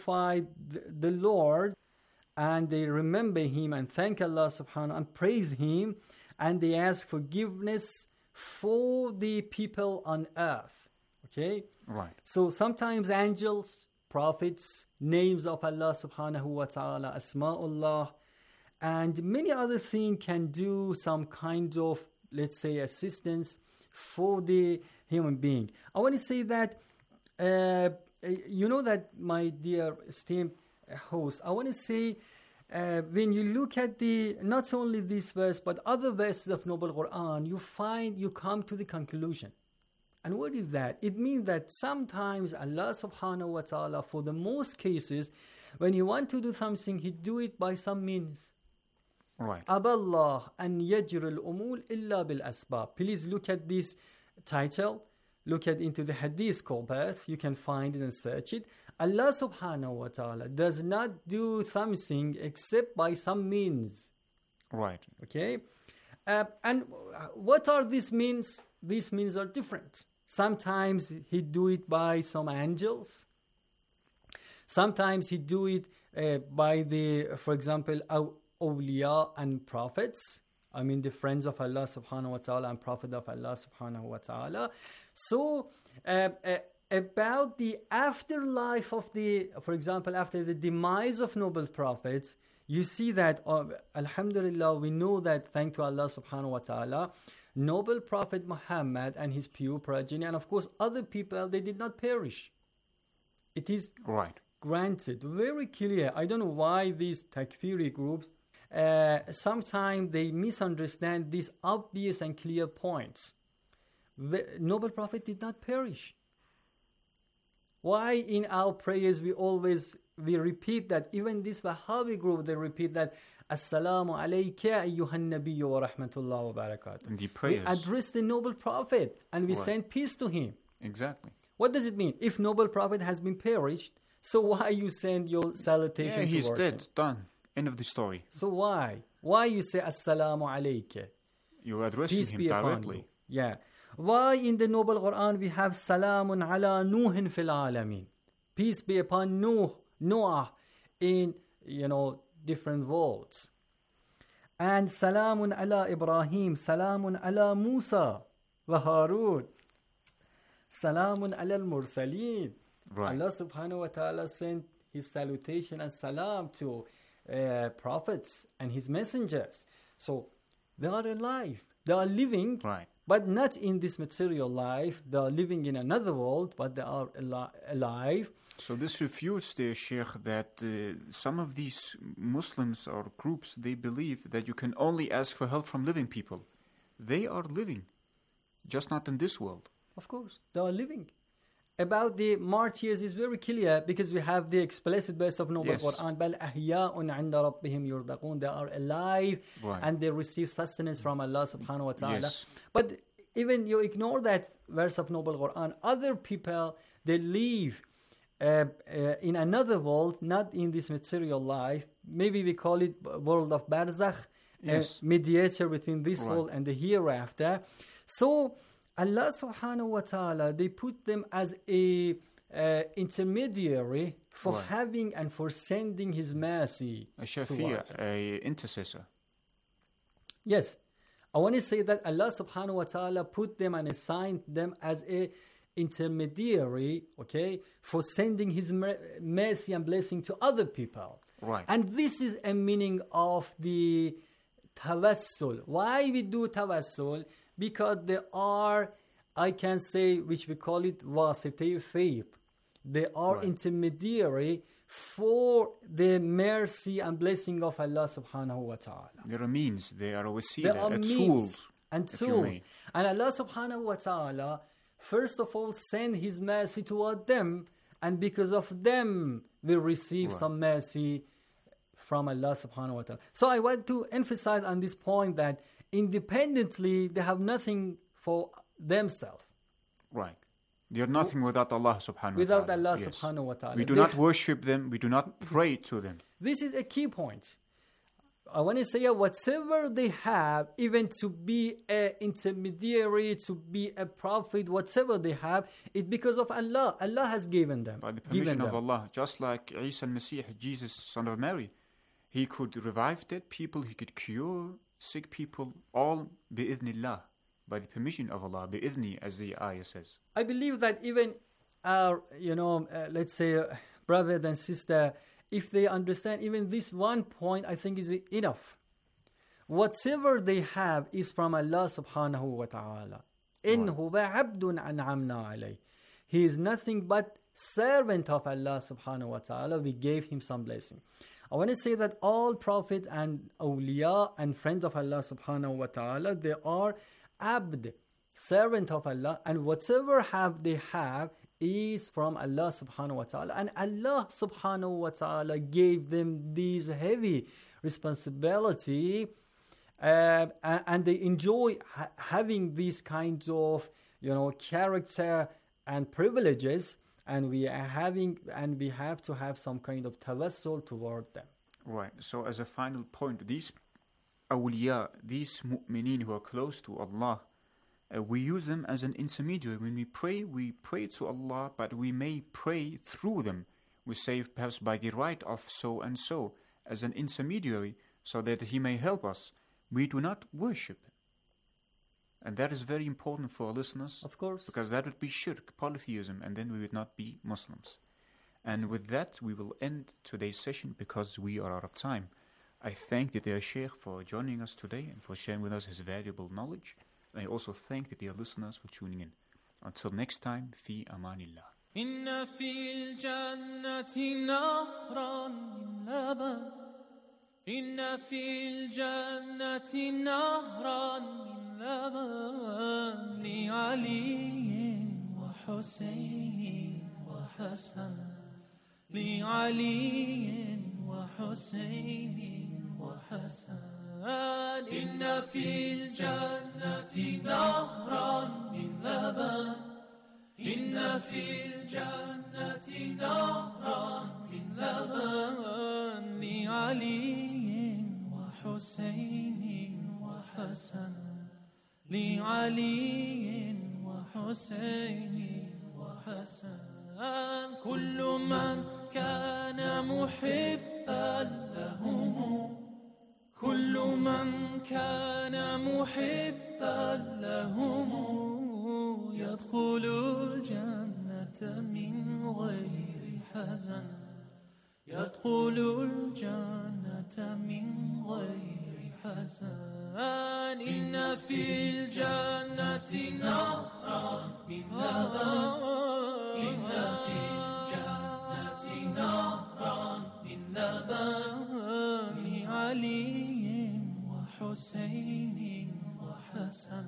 the Lord, and they remember Him and thank Allah subhanahu and praise Him, and they ask forgiveness for the people on earth. Okay? Right. So sometimes angels, prophets, names of Allah subhanahu wa ta'ala, Asma'ullah, and many other things can do some kind of, let's say, assistance for the human being. I want to say that, you know that, my dear esteemed host, I want to say, when you look at not only this verse, but other verses of Noble Quran, you come to the conclusion. And what is that? It means that sometimes Allah subhanahu wa ta'ala, for the most cases, when He wants to do something, He do it by some means. Right. Aballah an yajr al-umul illa bil asbab. Please look at this title. Look into the hadith called Birth. You can find it and search it. Allah subhanahu wa ta'ala does not do something except by some means. Right. Okay? And what are these means? These means are different. Sometimes He do it by some angels. Sometimes He do it by for example, awliya and prophets. I mean, the friends of Allah subhanahu wa ta'ala and prophet of Allah subhanahu wa ta'ala. So, about the afterlife of for example, after the demise of noble prophets, you see that, alhamdulillah, we know that, thanks to Allah subhanahu wa ta'ala, noble prophet Muhammad and his pure progeny, and of course other people, they did not perish. It is right. Granted, very clear. I don't know why these takfiri groups, sometimes they misunderstand these obvious and clear points. The noble prophet did not perish. Why in our prayers we repeat that? Even this Wahhabi group, they repeat that, Assalamu alayka ayyuhan nabiyyu wa rahmatullah wa barakatuh. In the prayers. We address the noble prophet and we send peace to him. Exactly. What does it mean? If noble prophet has been perished, so why you send your salutation towards him? He's dead. Done. End of the story. So why? Why you say Assalamu alayka? You're addressing him directly. Yeah. Why in the noble Quran we have Salamun ala Nuhin fil alamin? Peace be upon Noah in, different worlds. And Salamun ala Ibrahim, Salamun ala Musa wa Harun, Salamun ala al-Mursaleen. Right. Allah subhanahu wa ta'ala sent His salutation and salam to prophets and His messengers. So they are alive. They are living. Right. But not in this material life. They are living in another world, but they are alive. So this refutes the Sheikh that some of these Muslims or groups, they believe that you can only ask for help from living people. They are living, just not in this world. Of course, they are living. About the martyrs is very clear because we have the explicit verse of Noble Quran. بَلْ أَحْيَاءٌ عِنْدَ رَبِّهِمْ يُرْزَقُونَ. They are alive and they receive sustenance from Allah subhanahu wa ta'ala. Yes. But even you ignore that verse of Noble Quran, other people, they live in another world, not in this material life. Maybe we call it world of Barzakh, mediator between this world and the hereafter. So Allah subhanahu wa ta'ala, they put them as a intermediary for having and for sending His mercy. A shafi'ah, a intercessor. Yes. I want to say that Allah subhanahu wa ta'ala put them and assigned them as a intermediary, for sending His mercy and blessing to other people. Right. And this is a meaning of the tawassul. Why we do tawassul? Because they are, I can say, which we call it wasitay faith. They are intermediary for the mercy and blessing of Allah subhanahu wa ta'ala. There are means, they are a wasila, They are a means tool. And tools. And Allah subhanahu wa ta'ala, first of all, send His mercy toward them, and because of them, we receive some mercy from Allah subhanahu wa ta'ala. So I want to emphasize on this point that independently, they have nothing for themselves. Right. They are nothing without Allah subhanahu wa ta'ala. Without Allah subhanahu wa ta'ala. We do not worship them. We do not pray to them. This is a key point. I want to say whatever they have, even to be an intermediary, to be a prophet, whatever they have, it's because of Allah. Allah has given them. By the permission of Allah. Just like Isa al-Masih, Jesus, son of Mary. He could revive dead people, he could cure sick people, all bi-idhnillah, by the permission of Allah, bi-idhni, as the ayah says. I believe that even our, let's say, brother and sister, if they understand even this one point, I think is enough. Whatever they have is from Allah subhanahu wa ta'ala. إِنْ هُوَ عَبْدٌ أَنْعَمْنَا عَلَيْهِ. He is nothing but servant of Allah subhanahu wa ta'ala. We gave him some blessing. I want to say that all prophets and awliya and friends of Allah subhanahu wa ta'ala, they are abd, servant of Allah, and whatever they have is from Allah subhanahu wa ta'ala. And Allah subhanahu wa ta'ala gave them this heavy responsibility, and they enjoy having these kinds of character and privileges, and we have to have some kind of tawassul toward them. Right. So as a final point, these awliya, these mu'mineen who are close to Allah, we use them as an intermediary. When we pray to Allah, but we may pray through them. We say perhaps by the right of so and so, as an intermediary, so that he may help us. We do not worship. And that is very important for our listeners. Of course. Because that would be shirk, polytheism, and then we would not be Muslims. And with that, we will end today's session because we are out of time. I thank the dear Sheikh for joining us today and for sharing with us his valuable knowledge. I also thank the dear listeners for tuning in. Until next time, fi amanillah. إن في الجنة نهرا من لبن إن في الجنة نهرا من لبن لعلي وحسين وحسن لعلي وحسين وحسن إن في الجنة نهرا من لبن إن في الجنة نهرا من لبن لعلي وحسين وحسن لعلي وحسين وحسن كل من كان محبا لهم كل من كان محبا لهم يدخل الجنة من غير حزن يدخل الجنة من غير حزن إن في الجنة نهرا من لبن إن في الجنة نهرا من لبن لعلي وحسين وحسن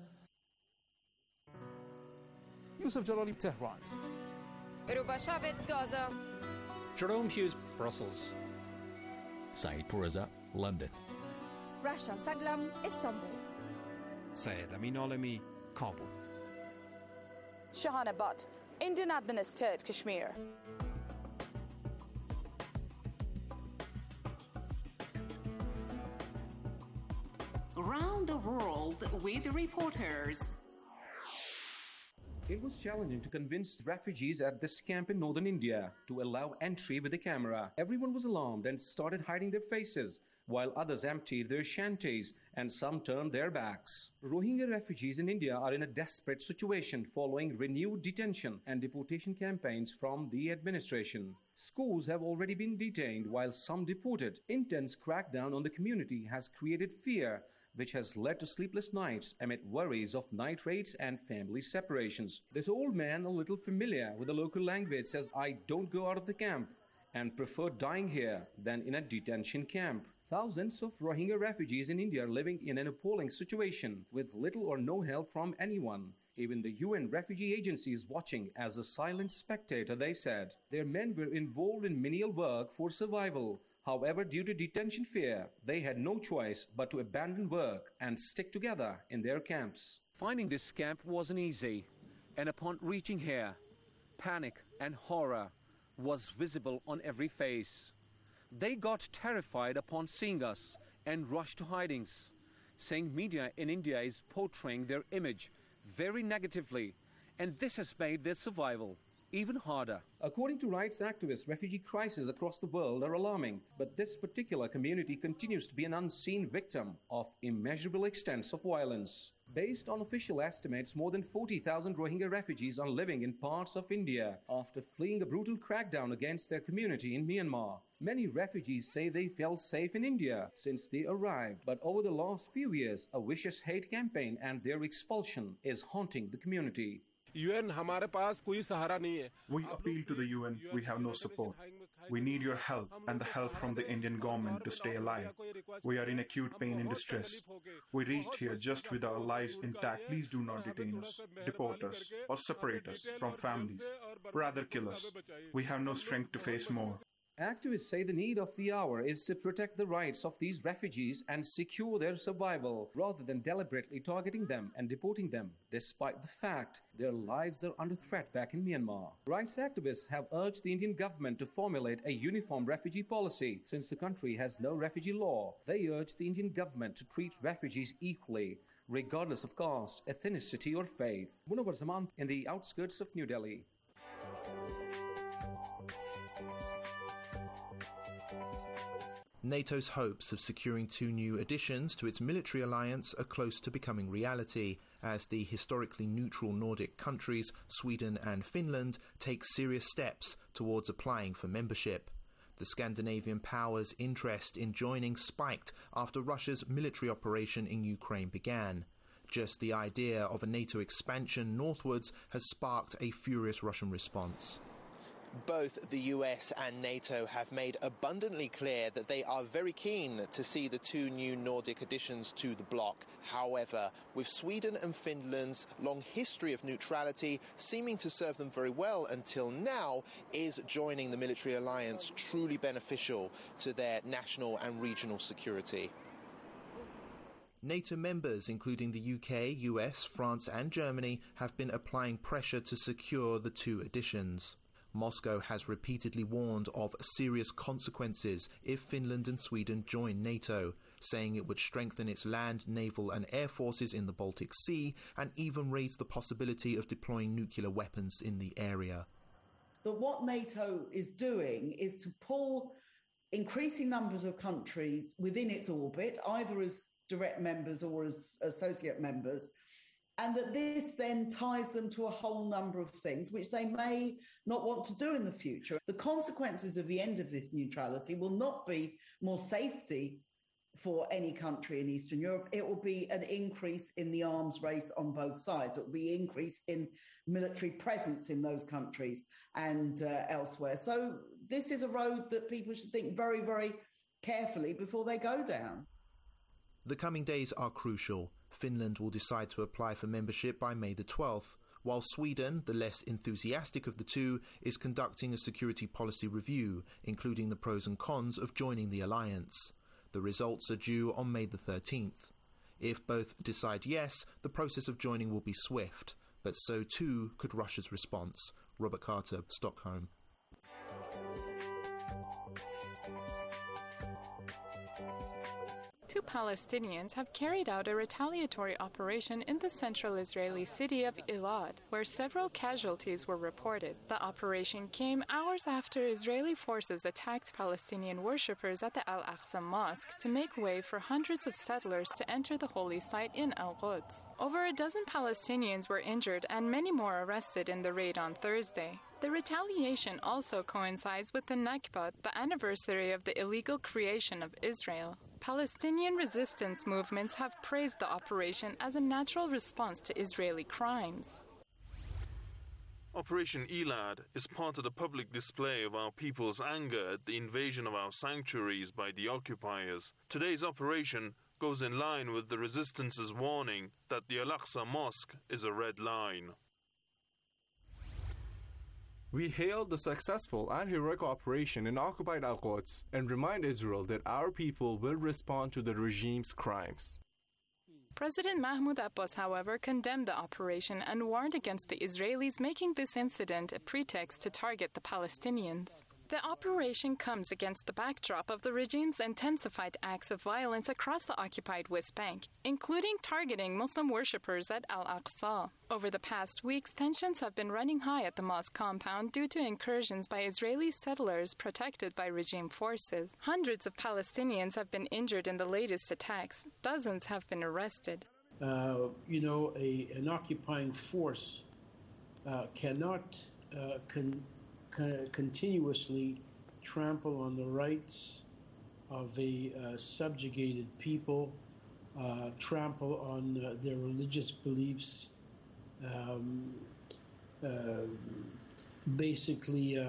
Yusuf Jalali, Tehran. Rubashavet, Gaza. Jerome Hughes, Brussels. Saeed Pourreza, London. Rasha Saglam, Istanbul. Syed Amin Alami, Kabul. Shahana Butt, Indian administered Kashmir. Around the world with reporters. It was challenging to convince refugees at this camp in northern India to allow entry with a camera. Everyone was alarmed and started hiding their faces, while others emptied their shanties and some turned their backs. Rohingya refugees in India are in a desperate situation following renewed detention and deportation campaigns from the administration. Schools have already been detained while some deported. Intense crackdown on the community has created fear, which has led to sleepless nights amid worries of night raids and family separations. This old man, a little familiar with the local language, says, "I don't go out of the camp and prefer dying here than in a detention camp." Thousands of Rohingya refugees in India are living in an appalling situation with little or no help from anyone. Even the UN Refugee Agency is watching as a silent spectator, they said. Their men were involved in menial work for survival. However, due to detention fear, they had no choice but to abandon work and stick together in their camps. Finding this camp wasn't easy, and upon reaching here, panic and horror was visible on every face. They got terrified upon seeing us and rush to hidings, saying media in India is portraying their image very negatively, and this has made their survival even harder. According to rights activists, refugee crises across the world are alarming, but this particular community continues to be an unseen victim of immeasurable extents of violence. Based on official estimates, more than 40,000 Rohingya refugees are living in parts of India after fleeing a brutal crackdown against their community in Myanmar. Many refugees say they felt safe in India since they arrived, but over the last few years, a vicious hate campaign and their expulsion is haunting the community. We appeal to the UN, we have no support. We need your help and the help from the Indian government to stay alive. We are in acute pain and distress. We reached here just with our lives intact. Please do not detain us, deport us, or separate us from families. Rather kill us. We have no strength to face more. Activists say the need of the hour is to protect the rights of these refugees and secure their survival, rather than deliberately targeting them and deporting them, despite the fact their lives are under threat back in Myanmar. Rights activists have urged the Indian government to formulate a uniform refugee policy, since the country has no refugee law. They urge the Indian government to treat refugees equally, regardless of caste, ethnicity or faith. Munawar Zaman in the outskirts of New Delhi. NATO's hopes of securing 2 new additions to its military alliance are close to becoming reality, as the historically neutral Nordic countries, Sweden and Finland, take serious steps towards applying for membership. The Scandinavian powers' interest in joining spiked after Russia's military operation in Ukraine began. Just the idea of a NATO expansion northwards has sparked a furious Russian response. Both the US and NATO have made abundantly clear that they are very keen to see the 2 new Nordic additions to the bloc. However, with Sweden and Finland's long history of neutrality seeming to serve them very well until now, is joining the military alliance truly beneficial to their national and regional security? NATO members, including the UK, US, France and Germany, have been applying pressure to secure the 2 additions. Moscow has repeatedly warned of serious consequences if Finland and Sweden join NATO, saying it would strengthen its land, naval and air forces in the Baltic Sea and even raise the possibility of deploying nuclear weapons in the area. But what NATO is doing is to pull increasing numbers of countries within its orbit, either as direct members or as associate members, and that this then ties them to a whole number of things which they may not want to do in the future. The consequences of the end of this neutrality will not be more safety for any country in Eastern Europe. It will be an increase in the arms race on both sides. It will be an increase in military presence in those countries and elsewhere. So this is a road that people should think very, very carefully before they go down. The coming days are crucial. Finland will decide to apply for membership by May the 12th, while Sweden, the less enthusiastic of the 2, is conducting a security policy review, including the pros and cons of joining the alliance. The results are due on May the 13th. If both decide yes, the process of joining will be swift, but so too could Russia's response. Robert Carter, Stockholm. Two Palestinians have carried out a retaliatory operation in the central Israeli city of Elad, where several casualties were reported. The operation came hours after Israeli forces attacked Palestinian worshippers at the Al-Aqsa Mosque to make way for hundreds of settlers to enter the holy site in Al-Quds. Over a dozen Palestinians were injured and many more arrested in the raid on Thursday. The retaliation also coincides with the Nakba, the anniversary of the illegal creation of Israel. Palestinian resistance movements have praised the operation as a natural response to Israeli crimes. Operation Elad is part of the public display of our people's anger at the invasion of our sanctuaries by the occupiers. Today's operation goes in line with the resistance's warning that the Al-Aqsa Mosque is a red line. We hail the successful and heroic operation in occupied Al-Quds and remind Israel that our people will respond to the regime's crimes. President Mahmoud Abbas, however, condemned the operation and warned against the Israelis making this incident a pretext to target the Palestinians. The operation comes against the backdrop of the regime's intensified acts of violence across the occupied West Bank, including targeting Muslim worshippers at Al-Aqsa. Over the past weeks, tensions have been running high at the mosque compound due to incursions by Israeli settlers protected by regime forces. Hundreds of Palestinians have been injured in the latest attacks. Dozens have been arrested. An occupying force cannot continuously trample on the rights of a subjugated people, trample on their religious beliefs, basically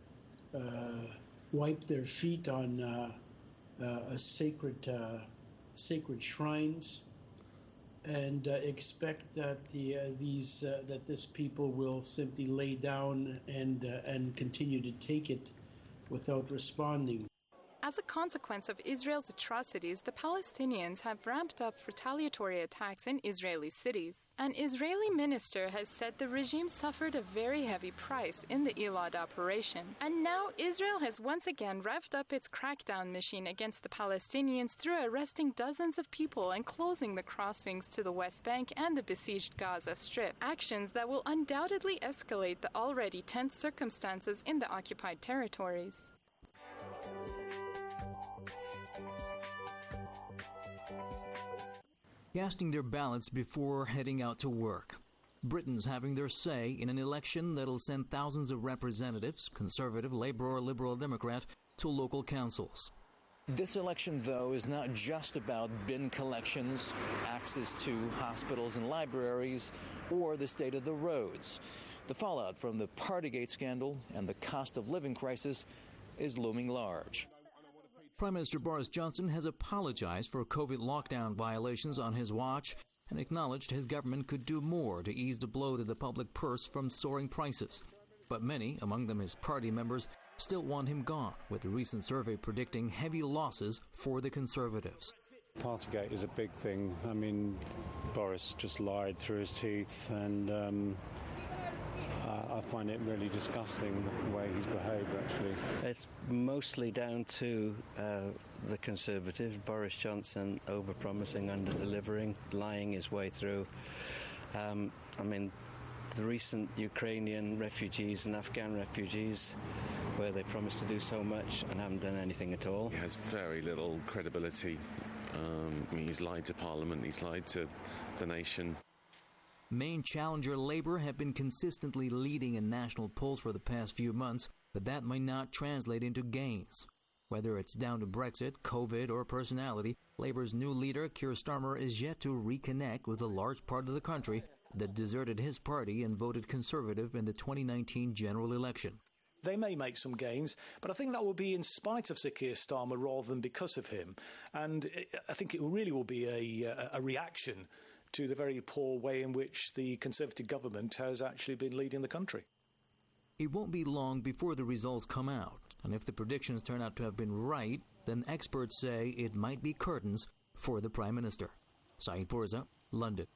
wipe their feet on sacred shrines, and expect that that this people will simply lay down and continue to take it without responding. As a consequence of Israel's atrocities, the Palestinians have ramped up retaliatory attacks in Israeli cities. An Israeli minister has said the regime suffered a very heavy price in the Elad operation. And now Israel has once again revved up its crackdown machine against the Palestinians through arresting dozens of people and closing the crossings to the West Bank and the besieged Gaza Strip. Actions that will undoubtedly escalate the already tense circumstances in the occupied territories. Casting their ballots before heading out to work. Britons having their say in an election that'll send thousands of representatives, Conservative, Labour or Liberal Democrat, to local councils. This election, though, is not just about bin collections, access to hospitals and libraries, or the state of the roads. The fallout from the Partygate scandal and the cost of living crisis is looming large. Prime Minister Boris Johnson has apologized for COVID lockdown violations on his watch and acknowledged his government could do more to ease the blow to the public purse from soaring prices. But many, among them his party members, still want him gone, with a recent survey predicting heavy losses for the Conservatives. Partygate is a big thing. I mean, Boris just lied through his teeth, and I find it really disgusting the way he's behaved, actually. It's mostly down to the Conservatives, Boris Johnson over-promising, under-delivering, lying his way through. The recent Ukrainian refugees and Afghan refugees, where they promised to do so much and haven't done anything at all. He has very little credibility. He's lied to Parliament, he's lied to the nation. Main challenger Labour have been consistently leading in national polls for the past few months, but that might not translate into gains. Whether it's down to Brexit, COVID, or personality, Labour's new leader, Keir Starmer, is yet to reconnect with a large part of the country that deserted his party and voted Conservative in the 2019 general election. They may make some gains, but I think that will be in spite of Sir Keir Starmer rather than because of him. And I think it really will be a reaction to the very poor way in which the Conservative government has actually been leading the country. It won't be long before the results come out, and if the predictions turn out to have been right, then experts say it might be curtains for the Prime Minister. Saeed Pourza, London.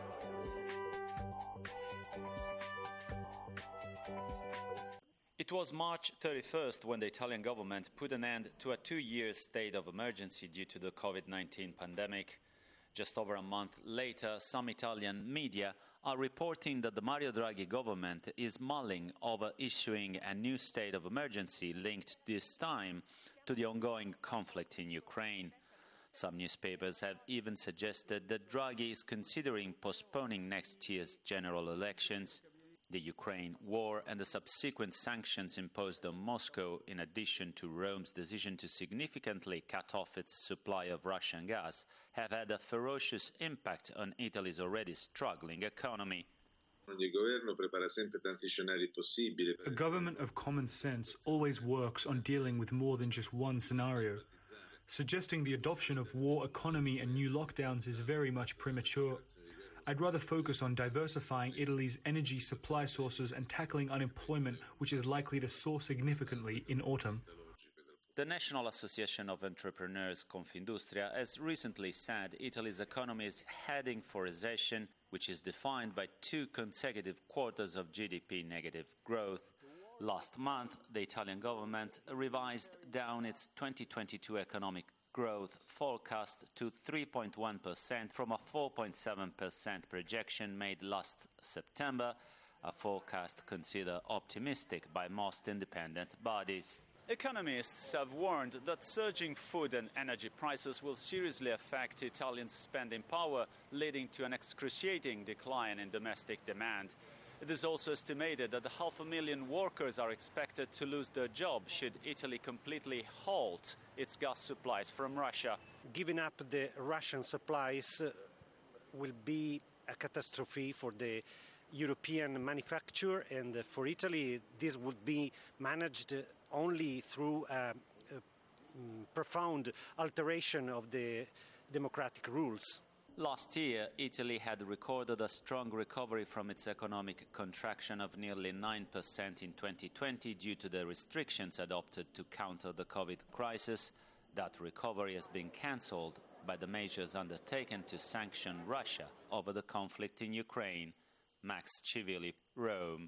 It was March 31st when the Italian government put an end to a 2-year state of emergency due to the COVID-19 pandemic. Just over a month later, some Italian media are reporting that the Mario Draghi government is mulling over issuing a new state of emergency linked this time to the ongoing conflict in Ukraine. Some newspapers have even suggested that Draghi is considering postponing next year's general elections. The Ukraine war and the subsequent sanctions imposed on Moscow, in addition to Rome's decision to significantly cut off its supply of Russian gas, have had a ferocious impact on Italy's already struggling economy. A government of common sense always works on dealing with more than just one scenario. Suggesting the adoption of war economy and new lockdowns is very much premature. I'd rather focus on diversifying Italy's energy supply sources and tackling unemployment, which is likely to soar significantly in autumn. The National Association of Entrepreneurs, Confindustria, has recently said Italy's economy is heading for recession, which is defined by 2 consecutive quarters of GDP negative growth. Last month, the Italian government revised down its 2022 economic growth forecast to 3.1% from a 4.7% projection made last September, a forecast considered optimistic by most independent bodies. Economists have warned that surging food and energy prices will seriously affect Italian spending power, leading to an excruciating decline in domestic demand. It is also estimated that 500,000 workers are expected to lose their jobs should Italy completely halt its gas supplies from Russia. Giving up the Russian supplies will be a catastrophe for the European manufacture, and for Italy this would be managed only through a profound alteration of the democratic rules. Last year, Italy had recorded a strong recovery from its economic contraction of nearly 9% in 2020 due to the restrictions adopted to counter the COVID crisis. That recovery has been cancelled by the measures undertaken to sanction Russia over the conflict in Ukraine. Max Civilli, Rome.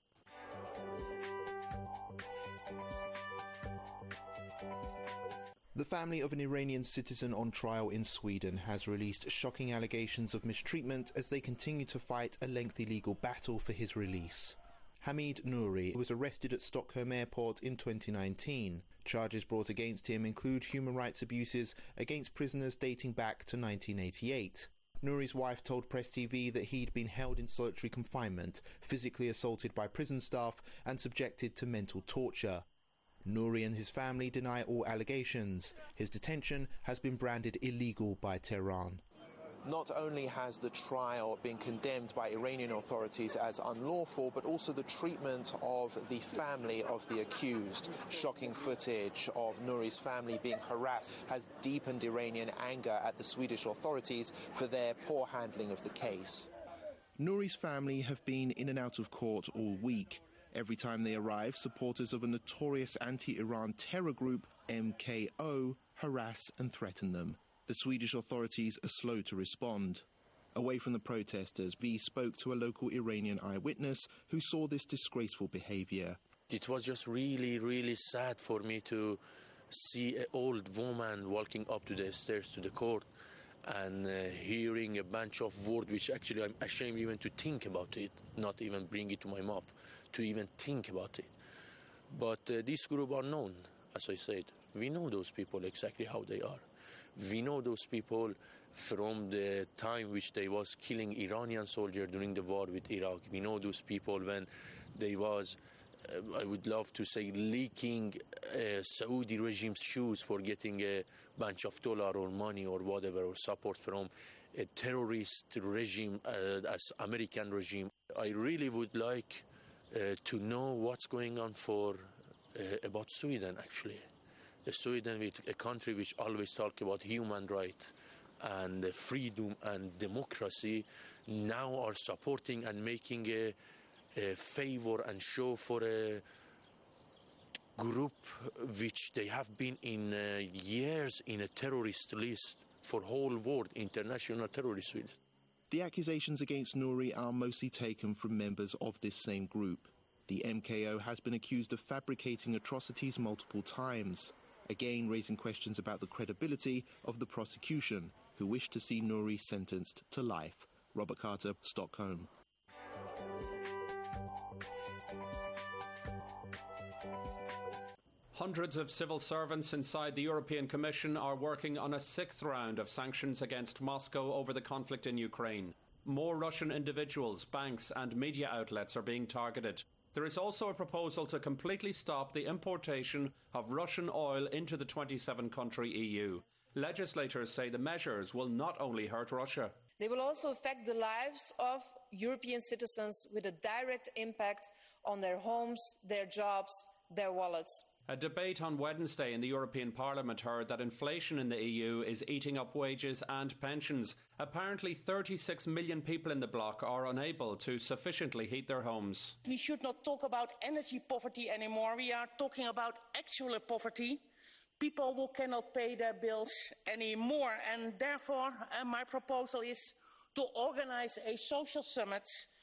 The family of an Iranian citizen on trial in Sweden has released shocking allegations of mistreatment as they continue to fight a lengthy legal battle for his release. Hamid Nouri was arrested at Stockholm Airport in 2019. Charges brought against him include human rights abuses against prisoners dating back to 1988. Nouri's wife told Press TV that he'd been held in solitary confinement, physically assaulted by prison staff and subjected to mental torture. Nouri and his family deny all allegations. His detention has been branded illegal by Tehran. Not only has the trial been condemned by Iranian authorities as unlawful, but also the treatment of the family of the accused. Shocking footage of Nouri's family being harassed has deepened Iranian anger at the Swedish authorities for their poor handling of the case. Nouri's family have been in and out of court all week. Every time they arrive, supporters of a notorious anti-Iran terror group, MKO, harass and threaten them. The Swedish authorities are slow to respond. Away from the protesters, V spoke to a local Iranian eyewitness who saw this disgraceful behavior. It was just really, really sad for me to see an old woman walking up to the stairs to the court and hearing a bunch of words which actually I'm ashamed even to think about it, not even bring it to my mouth, to even think about it. But this group are known, as I said. We know those people exactly how they are. We know those people from the time which they was killing Iranian soldiers during the war with Iraq. We know those people when they was, I would love to say, leaking Saudi regime's shoes for getting a bunch of dollar or money or whatever, or support from a terrorist regime as American regime. I really would like to know what's going on about Sweden, actually. Sweden, with a country which always talk about human rights and freedom and democracy, now are supporting and making a favor and show for a group which they have been in years in a terrorist list for whole world, international terrorist list. The accusations against Nouri are mostly taken from members of this same group. The MKO has been accused of fabricating atrocities multiple times, again raising questions about the credibility of the prosecution, who wish to see Nouri sentenced to life. Robert Carter, Stockholm. Hundreds of civil servants inside the European Commission are working on a sixth round of sanctions against Moscow over the conflict in Ukraine. More Russian individuals, banks and media outlets are being targeted. There is also a proposal to completely stop the importation of Russian oil into the 27-country EU. Legislators say the measures will not only hurt Russia. They will also affect the lives of European citizens with a direct impact on their homes, their jobs, their wallets. A debate on Wednesday in the European Parliament heard that inflation in the EU is eating up wages and pensions. Apparently 36 million people in the bloc are unable to sufficiently heat their homes. We should not talk about energy poverty anymore. We are talking about actual poverty. People who cannot pay their bills anymore. And therefore, my proposal is to organise a social summit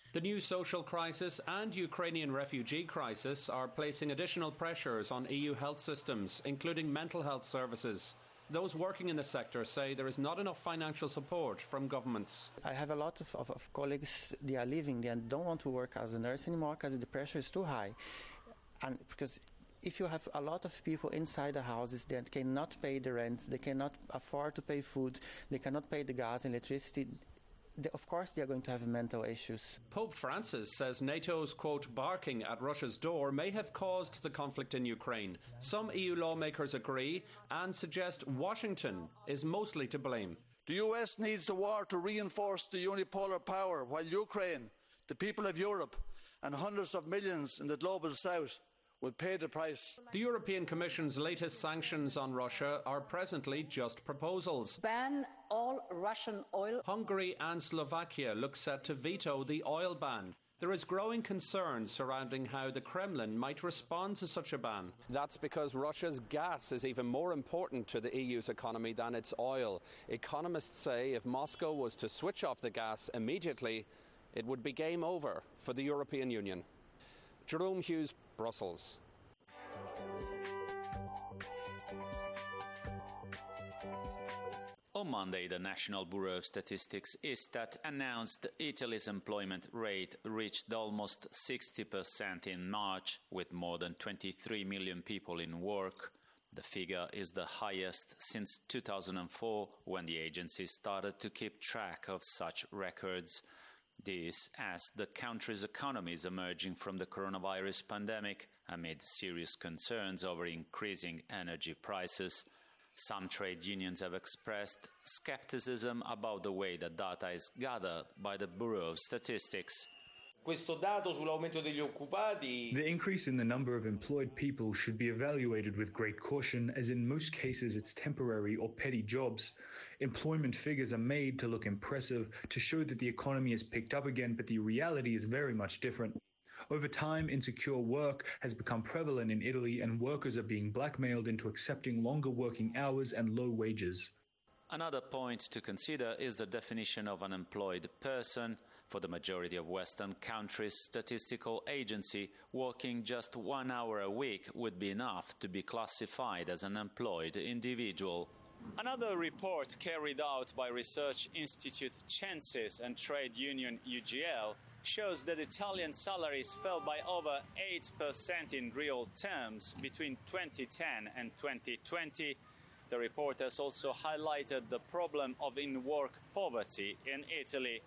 The new social crisis and Ukrainian refugee crisis are placing additional pressures on EU health systems, including mental health services. Those working in the sector say there is not enough financial support from governments. I have a lot of colleagues, they are leaving and don't want to work as a nurse anymore because the pressure is too high. And because if you have a lot of people inside the houses that cannot pay the rent, they cannot afford to pay food, they cannot pay the gas and electricity, of course they are going to have mental issues. Pope Francis says NATO's, quote, barking at Russia's door may have caused the conflict in Ukraine. Some EU lawmakers agree and suggest Washington is mostly to blame. The US needs the war to reinforce the unipolar power, while Ukraine, the people of Europe, and hundreds of millions in the global south will pay the price. The European Commission's latest sanctions on Russia are presently just proposals. Ban all Russian oil. Hungary and Slovakia look set to veto the oil ban. There is growing concern surrounding how the Kremlin might respond to such a ban. That's because Russia's gas is even more important to the EU's economy than its oil. Economists say if Moscow was to switch off the gas immediately, it would be game over for the European Union. Jerome Hughes, Brussels. On Monday, the National Bureau of Statistics Istat announced Italy's employment rate reached almost 60% in March, with more than 23 million people in work. The figure is the highest since 2004, when the agency started to keep track of such records. This as the country's economy is emerging from the coronavirus pandemic amid serious concerns over increasing energy prices. Some trade unions have expressed skepticism about the way the data is gathered by the Bureau of Statistics. The increase in the number of employed people should be evaluated with great caution, as in most cases it's temporary or petty jobs. Employment figures are made to look impressive, to show that the economy has picked up again, but the reality is very much different. Over time, insecure work has become prevalent in Italy, and workers are being blackmailed into accepting longer working hours and low wages. Another point to consider is the definition of an employed person. For the majority of Western countries, statistical agency, working just 1 hour a week would be enough to be classified as an employed individual. Another report carried out by research institute Censis and trade union UGL shows that Italian salaries fell by over 8% in real terms between 2010 and 2020. The report has also highlighted the problem of in-work poverty in Italy.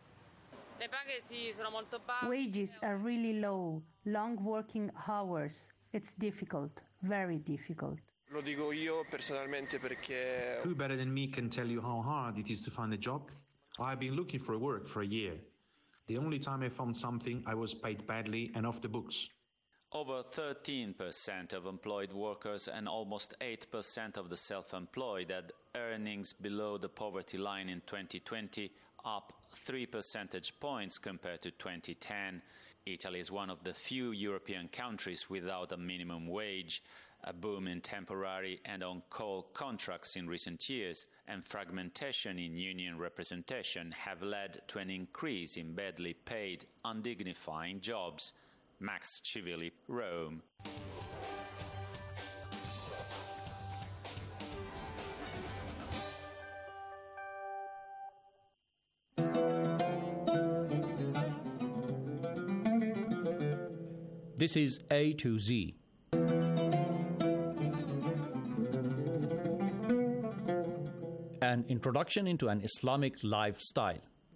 Wages are really low, long working hours. It's difficult, very difficult. Lo dico io personalmente perché... Who better than me can tell you how hard it is to find a job? I've been looking for work for a year. The only time I found something, I was paid badly and off the books. Over 13% of employed workers and almost 8% of the self-employed had earnings below the poverty line in 2020, up 3 percentage points compared to 2010. Italy is one of the few European countries without a minimum wage. A boom in temporary and on-call contracts in recent years and fragmentation in union representation have led to an increase in badly paid, undignifying jobs. Max Civilli, Rome. This is A to Z. An introduction into an Islamic lifestyle.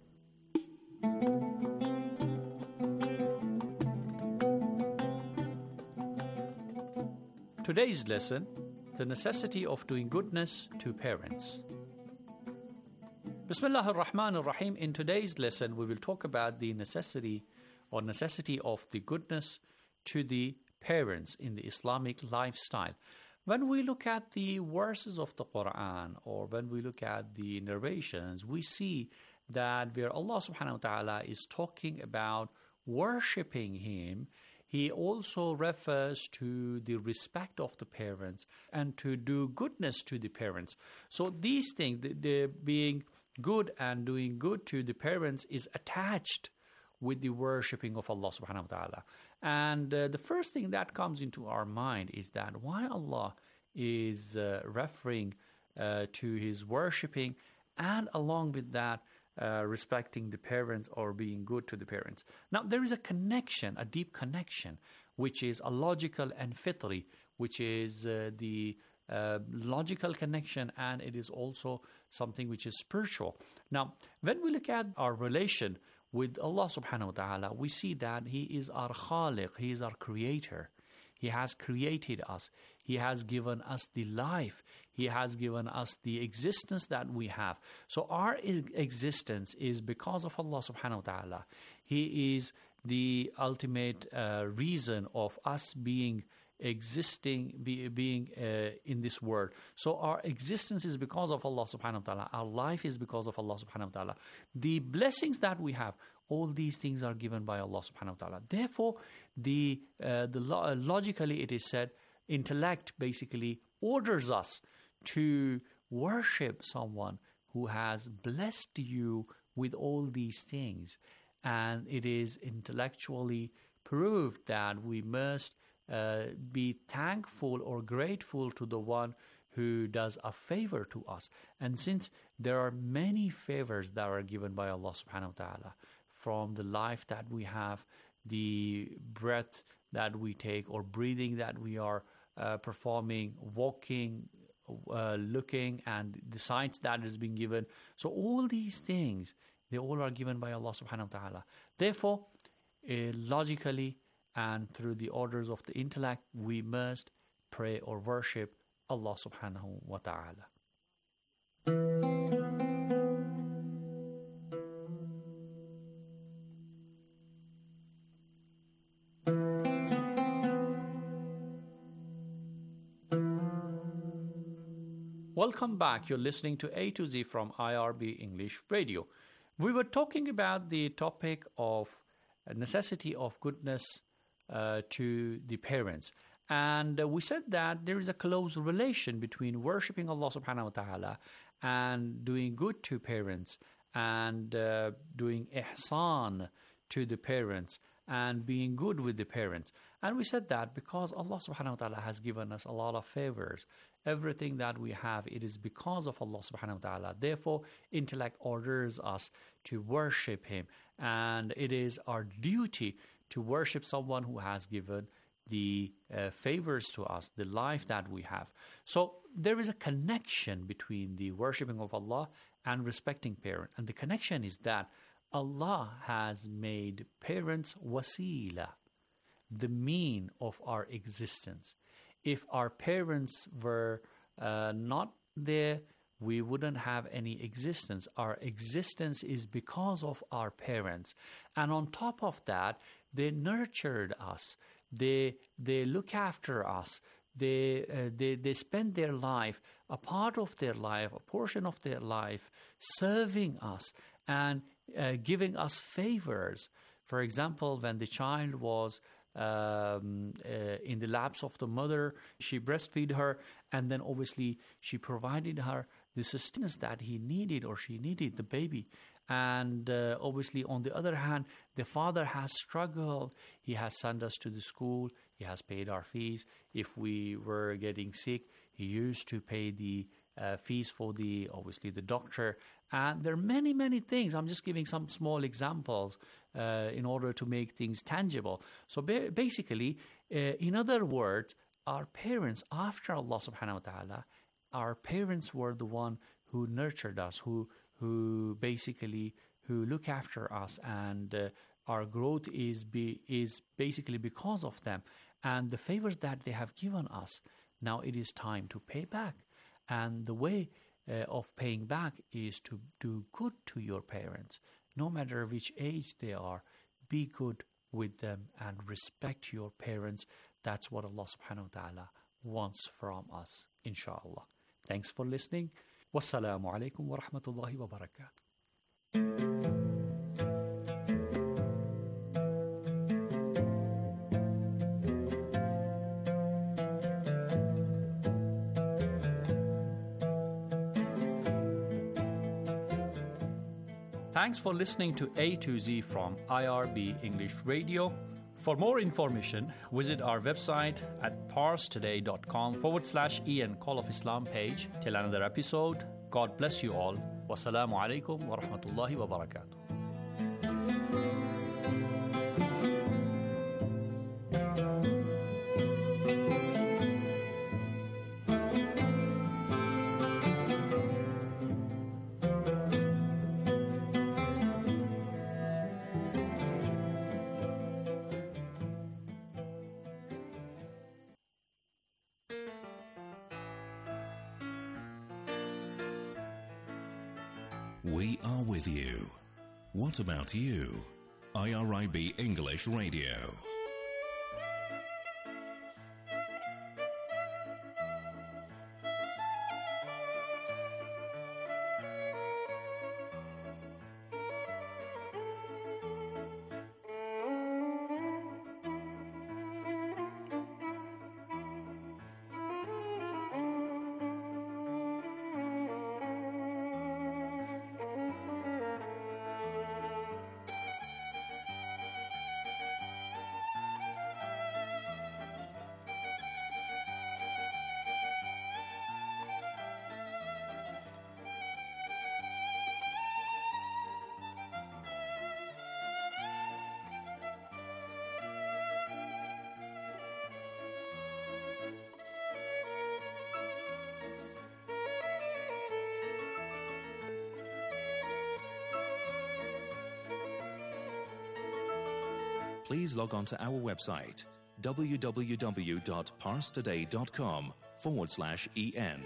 Today's lesson, the necessity of doing goodness to parents. Bismillah ar-Rahman ar-Rahim. In today's lesson, we will talk about the necessity of the goodness to the parents in the Islamic lifestyle. When we look at the verses of the Quran, or when we look at the narrations, we see that where Allah subhanahu wa ta'ala is talking about worshipping Him, He also refers to the respect of the parents and to do goodness to the parents. So these things, the being good and doing good to the parents, is attached with the worshipping of Allah subhanahu wa ta'ala. And the first thing that comes into our mind is that why Allah is referring to His worshipping, and along with that, respecting the parents or being good to the parents. Now, there is a connection, a deep connection, which is a logical and fitri, which is the logical connection, and it is also something which is spiritual. Now, when we look at our relation with Allah subhanahu wa ta'ala, we see that He is our Khaliq, He is our creator. He has created us. He has given us the life. He has given us the existence that we have. So our existence is because of Allah subhanahu wa ta'ala. He is the ultimate reason of us being in this world. So our existence is because of Allah subhanahu wa ta'ala. Our life is because of Allah subhanahu wa ta'ala. The blessings that we have, all these things are given by Allah subhanahu wa ta'ala. Therefore, logically it is said, intellect basically orders us to worship someone who has blessed you with all these things. And it is intellectually proved that we must be thankful or grateful to the one who does a favor to us. And since there are many favors that are given by Allah subhanahu wa ta'ala, from the life that we have, the breath that we take or breathing that we are performing, walking, looking, and the sight that is being given. So all these things, they all are given by Allah subhanahu wa ta'ala. Therefore, logically and through the orders of the intellect, we must pray or worship Allah subhanahu wa ta'ala. Welcome back. You're listening to A to Z from IRB English Radio. We were talking about the topic of necessity of goodness to the parents. And we said that there is a close relation between worshipping Allah subhanahu wa ta'ala and doing good to parents and doing ihsan to the parents and being good with the parents. And we said that because Allah subhanahu wa ta'ala has given us a lot of favors. Everything that we have, it is because of Allah subhanahu wa ta'ala. Therefore, intellect orders us to worship Him. And it is our duty to worship someone who has given the favors to us, the life that we have. So there is a connection between the worshipping of Allah and respecting parents. And the connection is that Allah has made parents wasila, the mean of our existence. If our parents were not there, we wouldn't have any existence. Our existence is because of our parents. And on top of that, they nurtured us. They look after us. They spend their life, a part of their life, a portion of their life, serving us and giving us favors. For example, when the child was in the laps of the mother, she breastfed her, and then obviously she provided her the sustenance that he needed or she needed, the baby. And obviously, on the other hand, the father has struggled. He has sent us to the school. He has paid our fees. If we were getting sick, he used to pay the fees for obviously the doctor. And there are many, many things. I'm just giving some small examples in order to make things tangible. So basically, in other words, our parents, after Allah subhanahu wa ta'ala, our parents were the one who nurtured us, who look after us, and our growth is basically because of them and the favors that they have given us. Now it is time to pay back, and the way of paying back is to do good to your parents, no matter which age they are. Be good with them and respect your parents. That's what Allah subhanahu wa ta'ala wants from us, inshallah. Thanks for listening. Wassalamu alaikum wa rahmatullahi wa barakatuh. Thanks for listening to A to Z from IRB English Radio. For more information, visit our website at parstoday.com/Ian Call of Islam page. Till another episode, God bless you all. Wassalamu alaikum wa rahmatullahi wa barakatuh. We are with you. What about you? IRIB English Radio. Please log on to our website, www.parstoday.com/EN.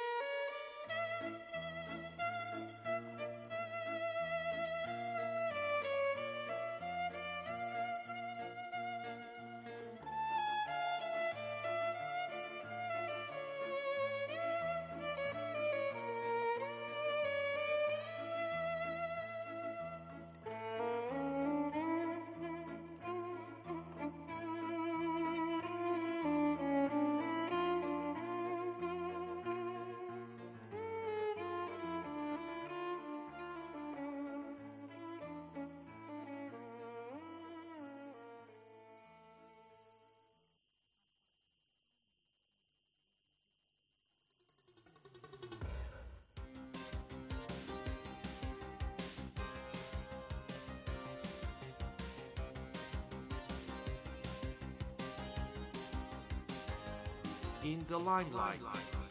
In the limelight.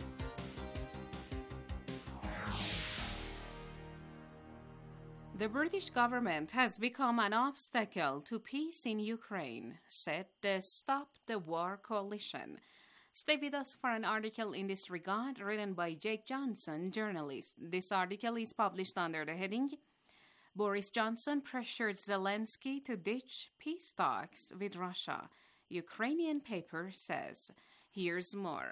The British government has become an obstacle to peace in Ukraine, said the Stop the War coalition. Stay with us for an article in this regard written by Jake Johnson, journalist. This article is published under the heading, Boris Johnson pressured Zelensky to ditch peace talks with Russia. Ukrainian paper says. Here's more.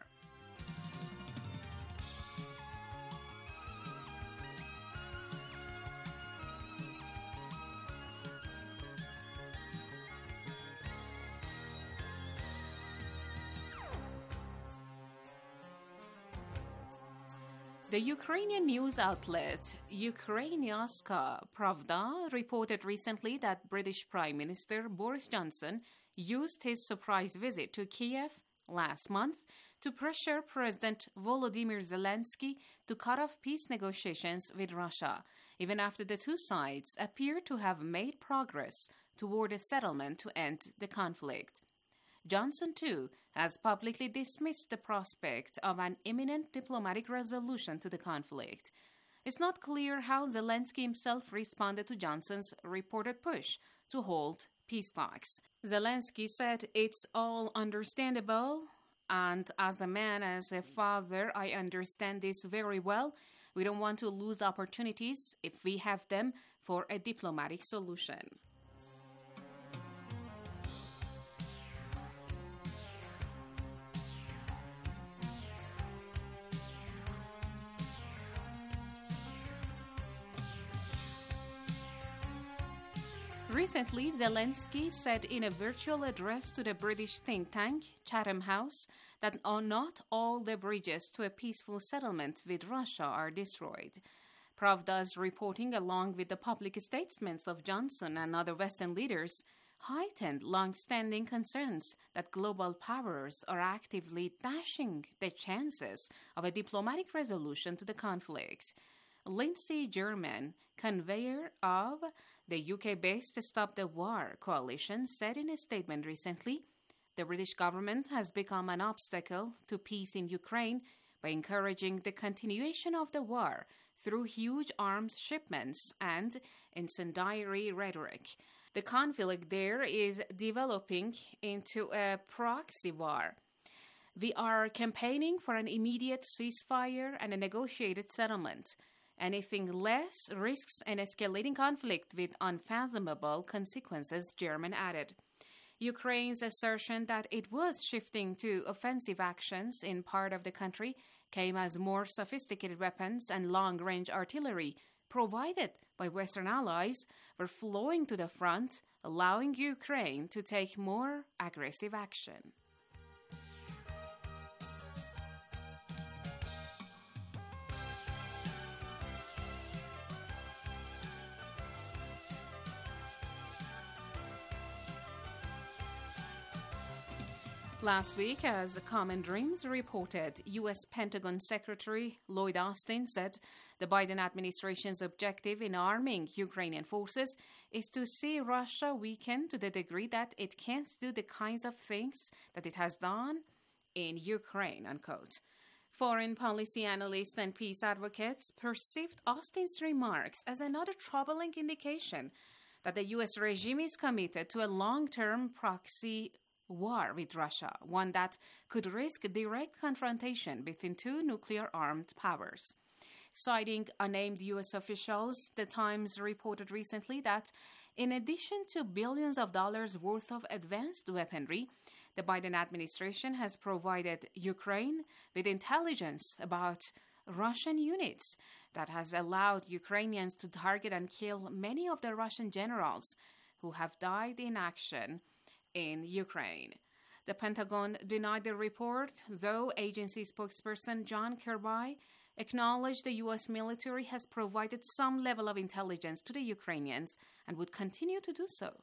The Ukrainian news outlet Ukrainska Pravda reported recently that British Prime Minister Boris Johnson used his surprise visit to Kiev last month to pressure President Volodymyr Zelensky to cut off peace negotiations with Russia, even after the two sides appear to have made progress toward a settlement to end the conflict. Johnson, too, has publicly dismissed the prospect of an imminent diplomatic resolution to the conflict. It's not clear how Zelensky himself responded to Johnson's reported push to halt peace talks. Zelensky said, "It's all understandable, and as a man, as a father, I understand this very well. We don't want to lose opportunities, if we have them, for a diplomatic solution." Recently, Zelensky said in a virtual address to the British think tank, Chatham House, that not all the bridges to a peaceful settlement with Russia are destroyed. Pravda's reporting, along with the public statements of Johnson and other Western leaders, heightened long-standing concerns that global powers are actively dashing the chances of a diplomatic resolution to the conflict. Lindsay German, convener of the UK-based Stop the War coalition, said in a statement recently, the British government has become an obstacle to peace in Ukraine by encouraging the continuation of the war through huge arms shipments and incendiary rhetoric. The conflict there is developing into a proxy war. We are campaigning for an immediate ceasefire and a negotiated settlement. Anything less risks an escalating conflict with unfathomable consequences, German added. Ukraine's assertion that it was shifting to offensive actions in part of the country came as more sophisticated weapons and long-range artillery provided by Western allies were flowing to the front, allowing Ukraine to take more aggressive action. Last week, as Common Dreams reported, U.S. Pentagon Secretary Lloyd Austin said the Biden administration's objective in arming Ukrainian forces is to see Russia weaken to the degree that it can't do the kinds of things that it has done in Ukraine, unquote. Foreign policy analysts and peace advocates perceived Austin's remarks as another troubling indication that the U.S. regime is committed to a long-term proxy war with Russia, one that could risk direct confrontation between two nuclear-armed powers. Citing unnamed U.S. officials, The Times reported recently that in addition to billions of dollars worth of advanced weaponry, the Biden administration has provided Ukraine with intelligence about Russian units that has allowed Ukrainians to target and kill many of the Russian generals who have died in action in Ukraine. The Pentagon denied the report, though agency spokesperson John Kirby acknowledged the U.S. military has provided some level of intelligence to the Ukrainians and would continue to do so.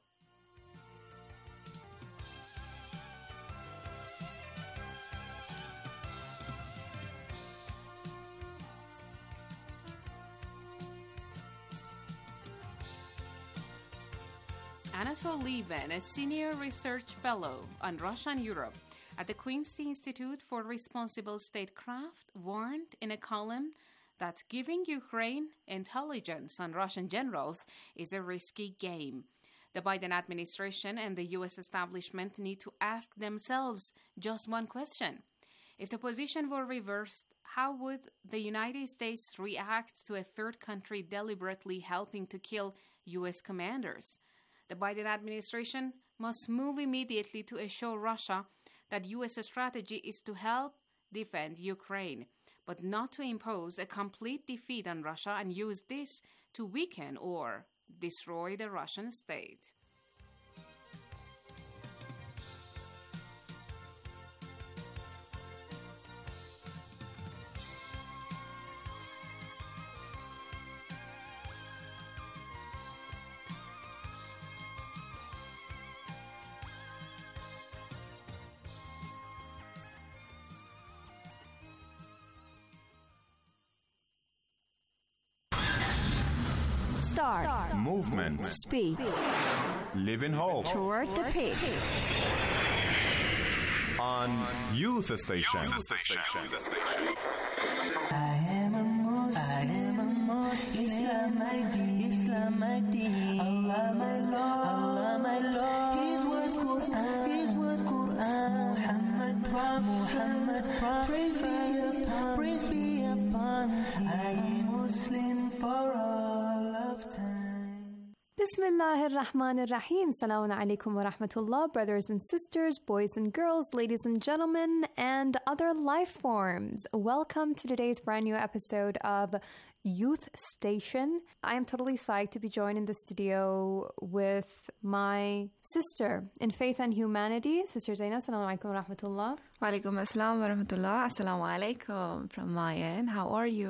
Anatol Lieven, a senior research fellow on Russia and Europe at the Quincy Institute for Responsible Statecraft, warned in a column that giving Ukraine intelligence on Russian generals is a risky game. The Biden administration and the U.S. establishment need to ask themselves just one question. If the position were reversed, how would the United States react to a third country deliberately helping to kill U.S. commanders? The Biden administration must move immediately to assure Russia that U.S. strategy is to help defend Ukraine, but not to impose a complete defeat on Russia and use this to weaken or destroy the Russian state. Start. Movement. Speak. Live in hope. Toward the peak. On Youth Station. I am a Muslim. Islam my deen. Allah my Lord. His word Quran. Muhammad Prophet. Praise be upon. I am Muslim for all of time. Bismillah ar-Rahman ar-Rahim. Assalamu alaikum wa rahmatullah, brothers and sisters, boys and girls, ladies and gentlemen, and other life forms. Welcome to today's brand new episode of Youth Station. I am totally psyched to be joined in the studio with my sister in faith and humanity, Sister Zainab. Assalamu alaikum wa rahmatullah. Wa alaikum assalam wa rahmatullah. Assalamu alaikum from my end. How are you?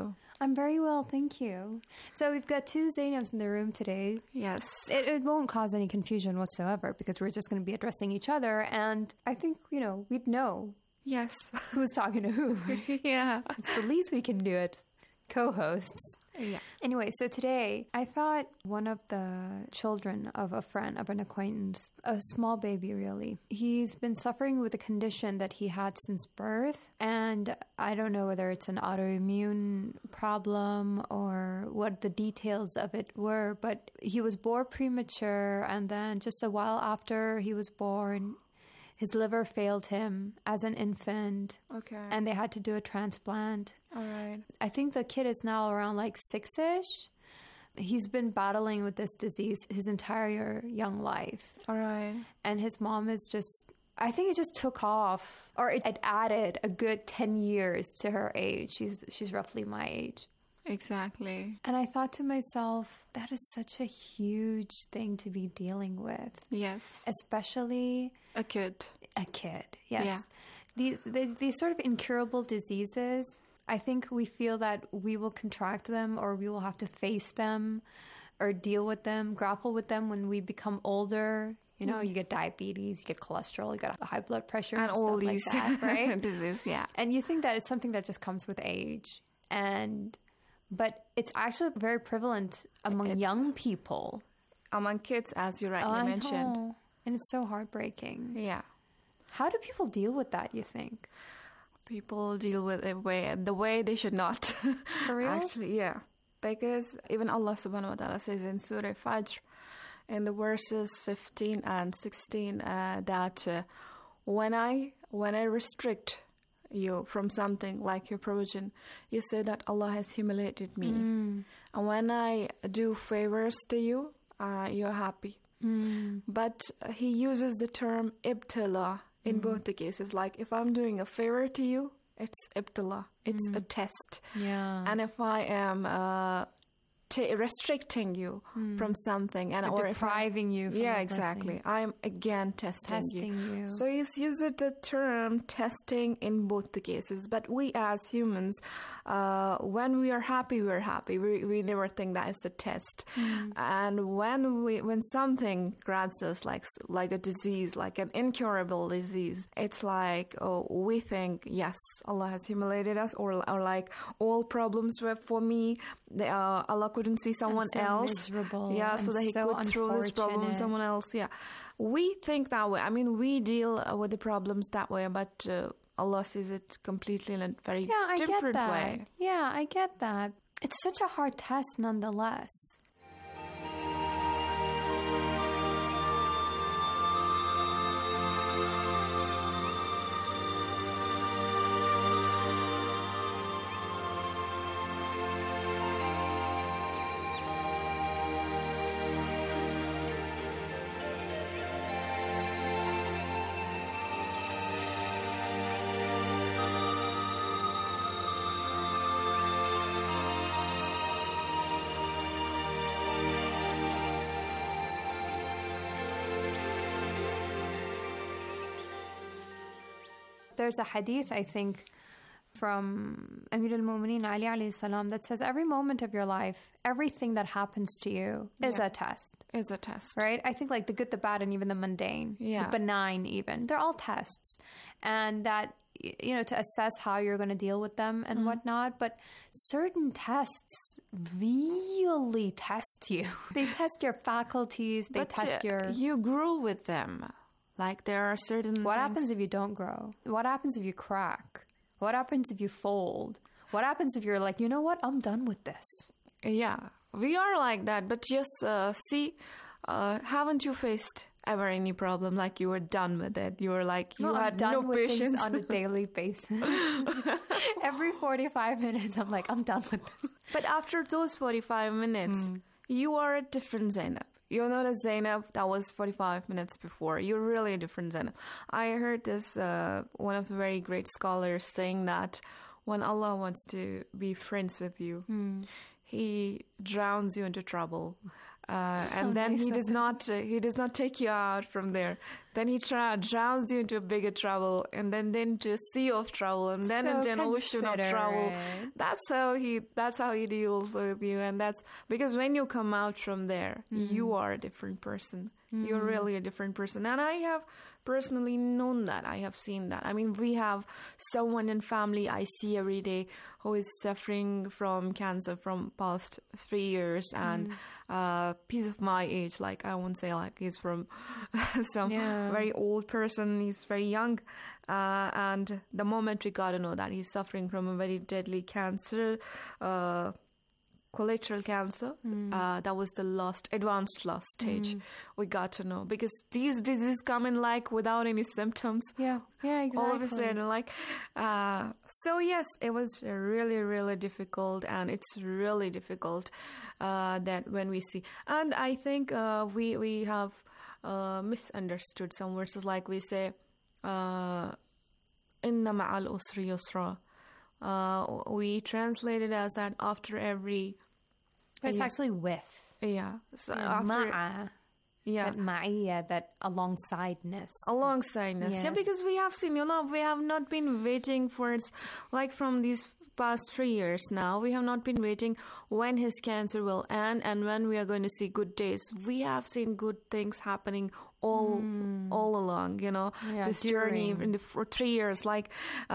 I'm very well, thank you. So we've got two Zainabs in the room today. Yes. It won't cause any confusion whatsoever because we're just going to be addressing each other. And I think, we'd know. Yes. Who's talking to who. Yeah. It's the least we can do it. Co-hosts. Yeah. Anyway, so today I thought one of the children of a friend, of an acquaintance, a small baby really, he's been suffering with a condition that he had since birth. And I don't know whether it's an autoimmune problem or what the details of it were, but he was born premature. And then just a while after he was born, his liver failed him as an infant. Okay. And they had to do a transplant. All right. I think the kid is now around like 6-ish. He's been battling with this disease his entire young life. All right. And his mom is I think it just took off, or it added a good 10 years to her age. She's roughly my age. Exactly. And I thought to myself, that is such a huge thing to be dealing with. Yes. Especially a kid. A kid, yes. Yeah. These sort of incurable diseases, I think we feel that we will contract them or we will have to face them or deal with them, grapple with them when we become older. You get diabetes, you get cholesterol, you get high blood pressure and all stuff these like that, right? diseases, yeah. And you think that it's something that just comes with age. But it's actually very prevalent among young people. Among kids, as you rightly mentioned. Know. And it's so heartbreaking. Yeah. How do people deal with that, you think? People deal with it the way they should not. For real? Actually, yeah. Because even Allah subhanahu wa ta'ala says in Surah Fajr, in the verses 15 and 16, that when I restrict you from something like your provision, you say that Allah has humiliated me. And when I do favors to you, you're happy. But he uses the term ibtila in both the cases. Like if I'm doing a favor to you, it's ibtila. It's a test. Yeah. And if I am restricting you from something and or depriving you from exactly, I'm again testing you. So he's used the term testing in both the cases. But we as humans, when we are happy, we're happy. We never think that it's a test. And when something grabs us like a disease, like an incurable disease, it's like, we think, yes, Allah has humiliated us, or like all problems were for me. Allah couldn't see someone else. Miserable. Yeah, so that he could throw this problem on someone else. Yeah, we think that way. I mean, we deal with the problems that way, but Allah sees it completely in a very different way. Yeah, I get that. It's such a hard test nonetheless. There's a hadith, I think, from Amir al-Mu'mineen Ali alayhi salam that says every moment of your life, everything that happens to you is a test. It's a test. Right? I think like the good, the bad, and even the mundane, the benign even, they're all tests. And that, to assess how you're going to deal with them and whatnot. But certain tests really test you. They test your faculties. They test your... You grew with them. Like there are certain What happens if you don't grow? What happens if you crack? What happens if you fold? What happens if you're like, you know what? I'm done with this. Yeah, we are like that. But just haven't you faced ever any problem like you were done with it? You were like, you had no patience on a daily basis. Every 45 minutes, I'm like, I'm done with this. But after those 45 minutes, you are a different Zainab. You're not a Zainab that was 45 minutes before. You're really a different Zainab. I heard this, one of the very great scholars saying that when Allah wants to be friends with you, He drowns you into trouble. and then he does not take you out from there. Then he drowns you into a bigger trouble, and then into a sea of trouble, and then into an ocean of trouble. That's how he deals with you, and that's because when you come out from there, you are a different person. You're really a different person, and I have personally known that. I have seen that. I mean, we have someone in family I see every day who is suffering from cancer from past 3 years, and piece of my age, like I won't say like he's from some very old person, he's very young, and the moment we got to know that he's suffering from a very deadly cancer, colorectal cancer, that was the advanced last stage. We got to know, because these diseases come in like without any symptoms. Yeah, exactly. All of a sudden, like, so yes, it was really, really difficult, and it's really difficult that when we see, and I think we have misunderstood some verses, like we say, "Inna ma'al usri yusra." We translate it as that after every. But it's actually with. Yeah. So after. That ma'iyya, that alongsideness. Yes. Yeah, because we have seen, we have not been waiting for it, like from these past 3 years now, we have not been waiting when his cancer will end and when we are going to see good days. We have seen good things happening all along, this journey for 3 years. Like,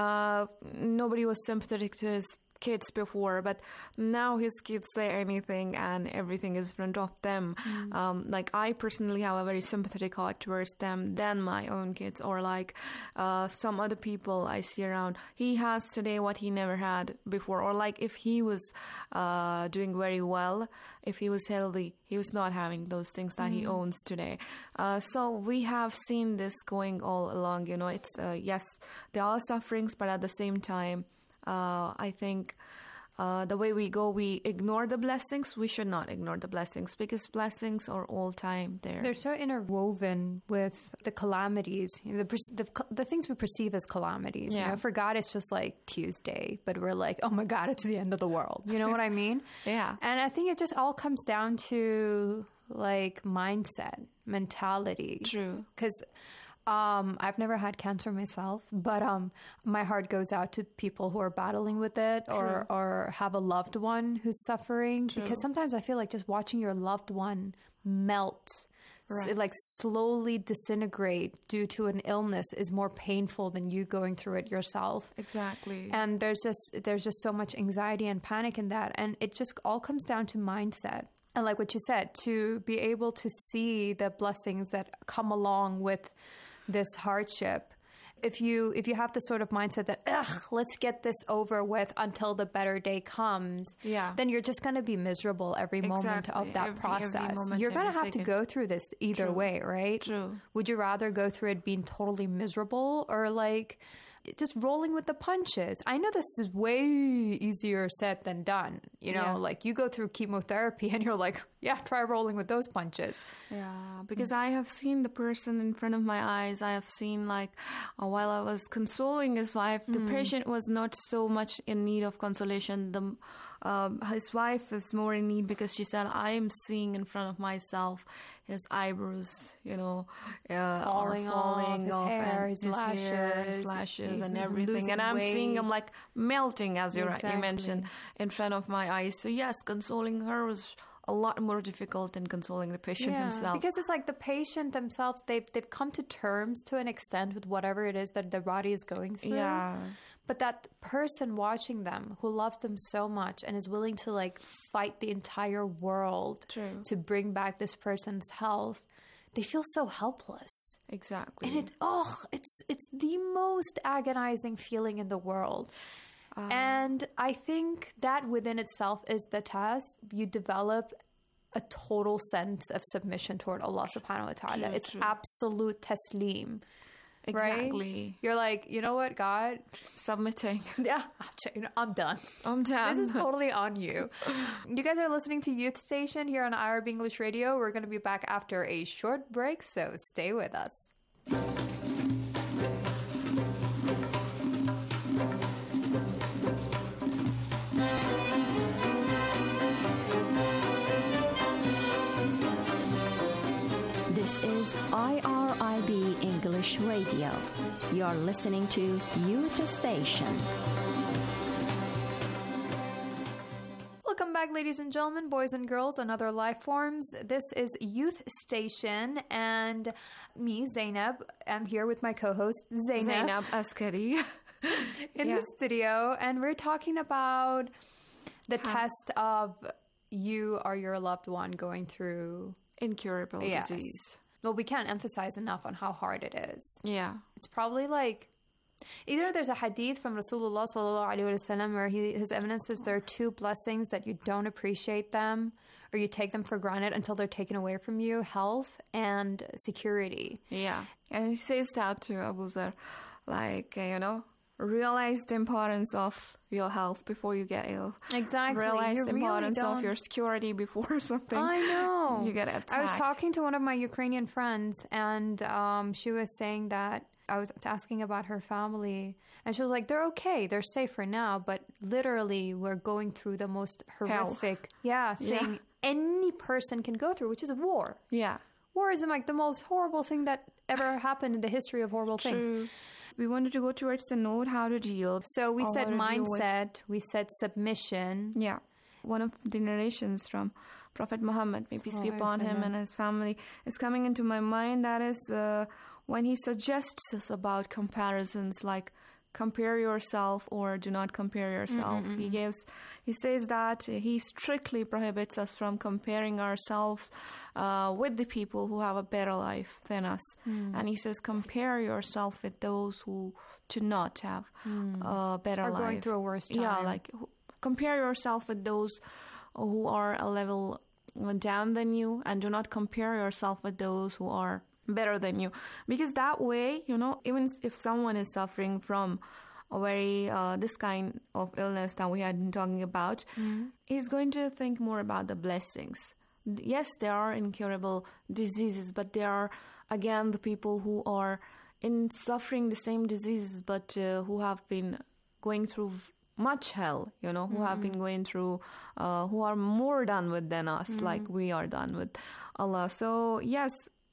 nobody was sympathetic to his kids before, but now his kids say anything and everything is in front of them. Like, I personally have a very sympathetic heart towards them than my own kids, or like some other people I see around. He has today what he never had before, or like if he was doing very well, if he was healthy, he was not having those things that he owns today. So we have seen this going all along. It's yes, there are sufferings, but at the same time, I think the way we go, we ignore the blessings. We should not ignore the blessings, because blessings are all time there. They're so interwoven with the calamities, the things we perceive as calamities. Yeah. For God, it's just like Tuesday, but we're like, oh my God, it's the end of the world. You know what I mean? Yeah. And I think it just all comes down to like mindset, mentality. True. Because I've never had cancer myself, but my heart goes out to people who are battling with it, or have a loved one who's suffering. True. Because sometimes I feel like just watching your loved one melt, like slowly disintegrate due to an illness, is more painful than you going through it yourself. Exactly. And there's just so much anxiety and panic in that, and it just all comes down to mindset. And like what you said, to be able to see the blessings that come along with this hardship, if you have the sort of mindset that let's get this over with until the better day comes, then you're just going to be miserable every moment of that process. You're going to have to go through this either way, right? True. Would you rather go through it being totally miserable, or like just rolling with the punches? I know this is way easier said than done. Like you go through chemotherapy and you're like, try rolling with those punches. Yeah, because I have seen the person in front of my eyes. I have seen, like, while I was consoling his wife, the patient was not so much in need of consolation. His wife is more in need, because she said, I am seeing in front of myself his eyebrows, falling off, his hair, his lashes, and everything. And I'm weight. seeing him like melting, as you mentioned, in front of my eyes. So yes, consoling her was a lot more difficult than consoling the patient himself. Because it's like the patient themselves, they've come to terms to an extent with whatever it is that their body is going through. Yeah. But that person watching them, who loves them so much and is willing to like fight the entire world to bring back this person's health, they feel so helpless. Exactly. And it's the most agonizing feeling in the world. And I think that within itself is the test. You develop a total sense of submission toward Allah subhanahu wa ta'ala. It's absolute taslim. Exactly. Right? You're like, you know what, God? Submitting. Yeah, I'm done. This is totally on you. You guys are listening to Youth Station here on Arab English Radio. We're going to be back after a short break, so stay with us. This is IRIB English Radio. You're listening to Youth Station. Welcome back, ladies and gentlemen, boys and girls, and other life forms. This is Youth Station, and me, Zainab, I'm here with my co-host, Zainab Askari. in the studio, and we're talking about the test of you or your loved one going through incurable disease. Well, we can't emphasize enough on how hard it is. Yeah. It's probably like, either there's a hadith from Rasulullah sallallahu alaihi wasallam where his evidence says there are two blessings that you don't appreciate them or you take them for granted until they're taken away from you: health and security. Yeah. And he says that to Abu Zar, like, realize the importance of your health before you get ill. Exactly. Realize the importance of your security before something. I know. You get attacked. I was talking to one of my Ukrainian friends, and she was saying that I was asking about her family, and she was like, they're okay. They're safe for now, but literally we're going through the most horrific thing any person can go through, which is war. Yeah. War is like the most horrible thing that ever happened in the history of horrible things. We wanted to go towards the note, how to deal. So we said mindset, we said submission. Yeah. One of the narrations from Prophet Muhammad, may peace be upon him and his family, is coming into my mind. That is when he suggests us about comparisons, like compare yourself or do not compare yourself. He says that he strictly prohibits us from comparing ourselves with the people who have a better life than us. And he says, compare yourself with those who do not have a better life. Or going through a worse time. Yeah, like compare yourself with those who are a level down than you, and do not compare yourself with those who are better than you, because that way, even if someone is suffering from a very this kind of illness that we had been talking about, he's going to think more about the blessings. Yes, there are incurable diseases, but there are again the people who are suffering the same diseases, but who have been going through much hell, who have been going through, who are more done with than us, like we are done with Allah. So yes,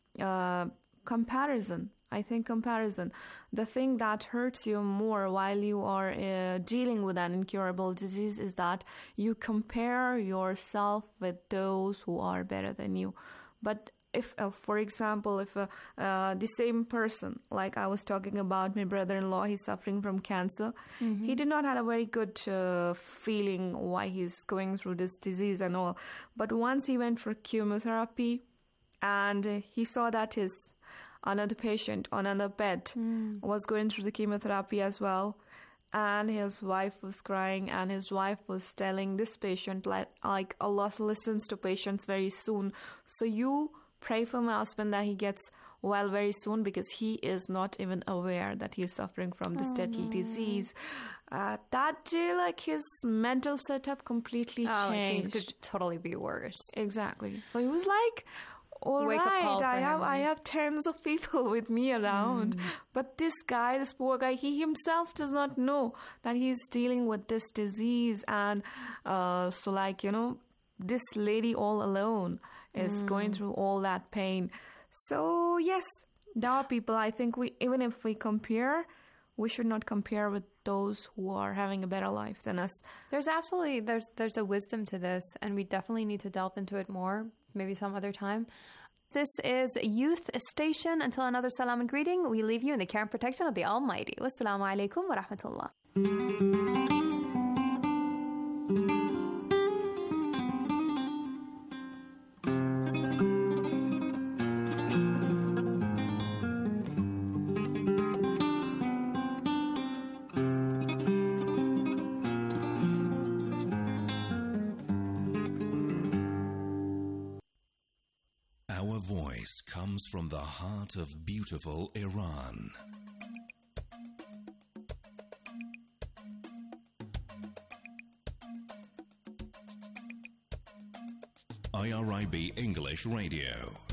comparison. I think comparison. The thing that hurts you more while you are dealing with an incurable disease is that you compare yourself with those who are better than you. But if, for example, if the same person, like I was talking about my brother-in-law, he's suffering from cancer. He did not have a very good feeling why he's going through this disease and all. But once he went for chemotherapy, and he saw that his another patient on another bed was going through the chemotherapy as well, and his wife was crying, and his wife was telling this patient like Allah listens to patients very soon, so you pray for my husband that he gets well very soon, because he is not even aware that he is suffering from this deadly disease. That day, like, his mental setup completely changed. Things could totally be worse. Exactly. So he was like, all right, I have tens of people with me around. But this guy, this poor guy, he himself does not know that he's dealing with this disease. And so, like, this lady all alone is going through all that pain. So, yes, there are people, I think, even if we compare, we should not compare with those who are having a better life than us. There's a wisdom to this, and we definitely need to delve into it more, maybe some other time. This is Youth Station. Until another salam and greeting, we leave you in the care and protection of the Almighty. Wassalamu alaikum wa rahmatullah. Our voice comes from the heart of beautiful Iran. IRIB English Radio.